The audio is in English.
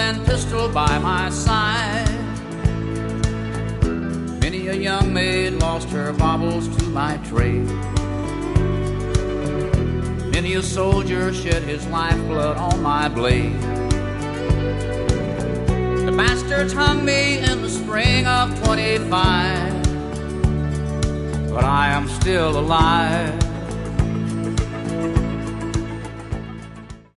and pistol by my side. Many a young maid lost her baubles to my trade. Many a soldier shed his lifeblood on my blade. The bastards hung me in the spring of '25, but I am still alive.